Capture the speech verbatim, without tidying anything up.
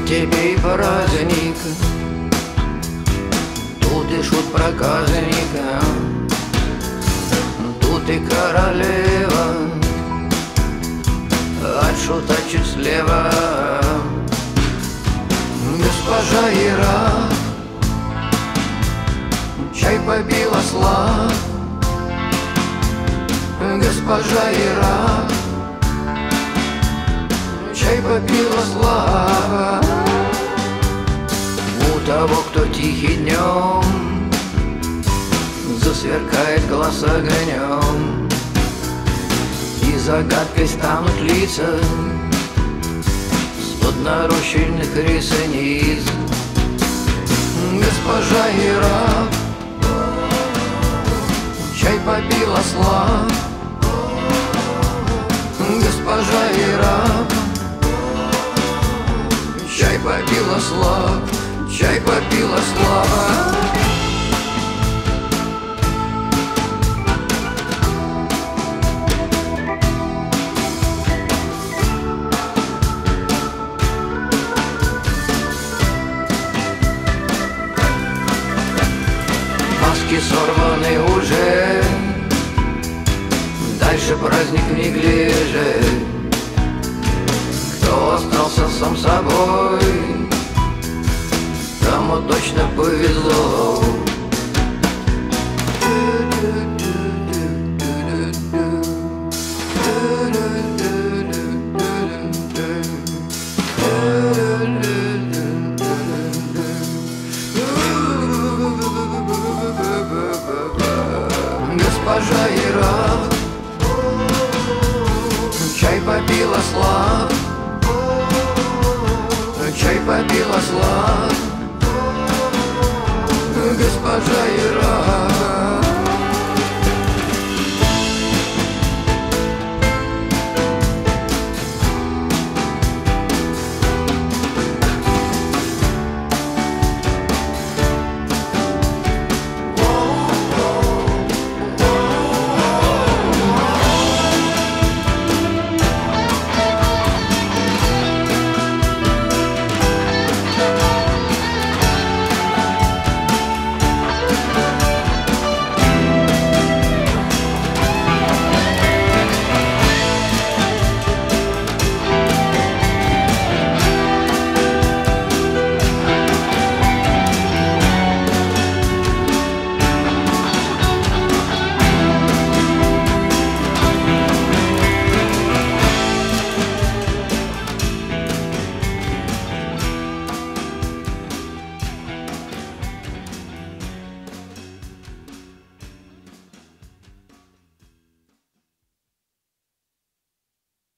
тебе и праздник, тут и шут проказника, тут и королева, от шута чуть слева. Госпожа Ира чай попила слаб, госпожа Ира чай попила слава. У того, кто тихий днем засверкает глаз огнем, и загадкой станут лица с-под нарощенных ресниц. Госпожа Ира чай попила слаб, госпожа Ира чай попила слаб, чай попила слава. Маски сорваны уже, дальше праздник в неглиже. Кто остался сам собой, тому точно повезло. Госпожа Ира чай попила слаб, чай попила слаб, госпожа Ира